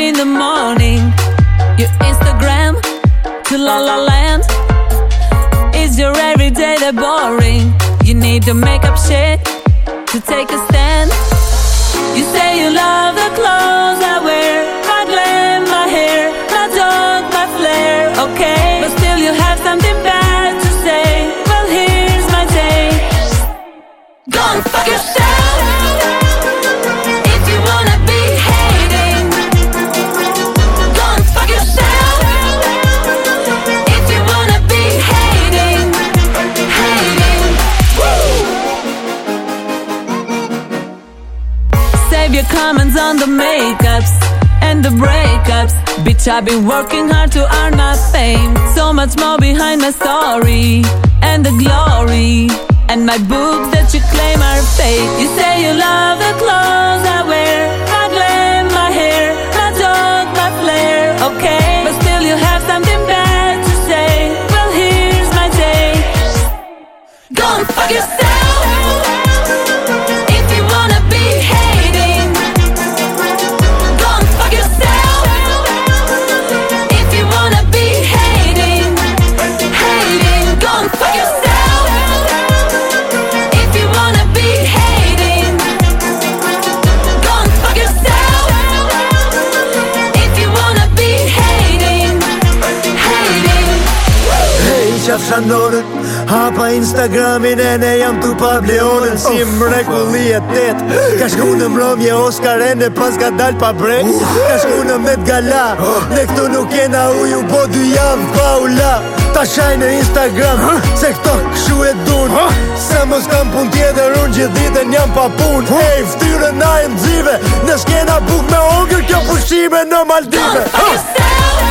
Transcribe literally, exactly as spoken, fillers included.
in the morning. Your Instagram to La La Land. Is your everyday that boring? You need to make up shit to take a stand. You say you love the clothes I wear, my glam, my hair, my dog, my flair. Okay, but still you have something bad to say. Well, here's my take. Go and fuck yourself. If you wanna be hating, go and fuck yourself. If you wanna be hating, hating. Woo! Save your comments on the makeups and the breakups. Bitch, I've been working hard to earn my fame. So much more behind my story and the glory. And my boobs that you claim are fake. You say you love the clothes I wear, my glam, my hair, my dog, my flair. Okay, but still you have something bad to say. Well, here's my take. Go and fuck yourself. If you wanna be hating, go and fuck yourself. If you wanna be hating, hating, go and fuck yourself. Shanonën, hapa Instagramin e ne jam tu pa bleonën. Si mrekulli e tet. Ka shku në mbrëmje Oscaren e pas ka dal pa brek. Ka shku në Met Gala, ne këtu nuk jena uju, po dy javë pa u la. Ta shaj në Instagram, se këto kshu e dun. Se mos kam pun tjetër, unë gjithë ditën jam pa pun. Ej, ftyrën na e mzive, në skena buk me ongër, kjo pushime në Maldive.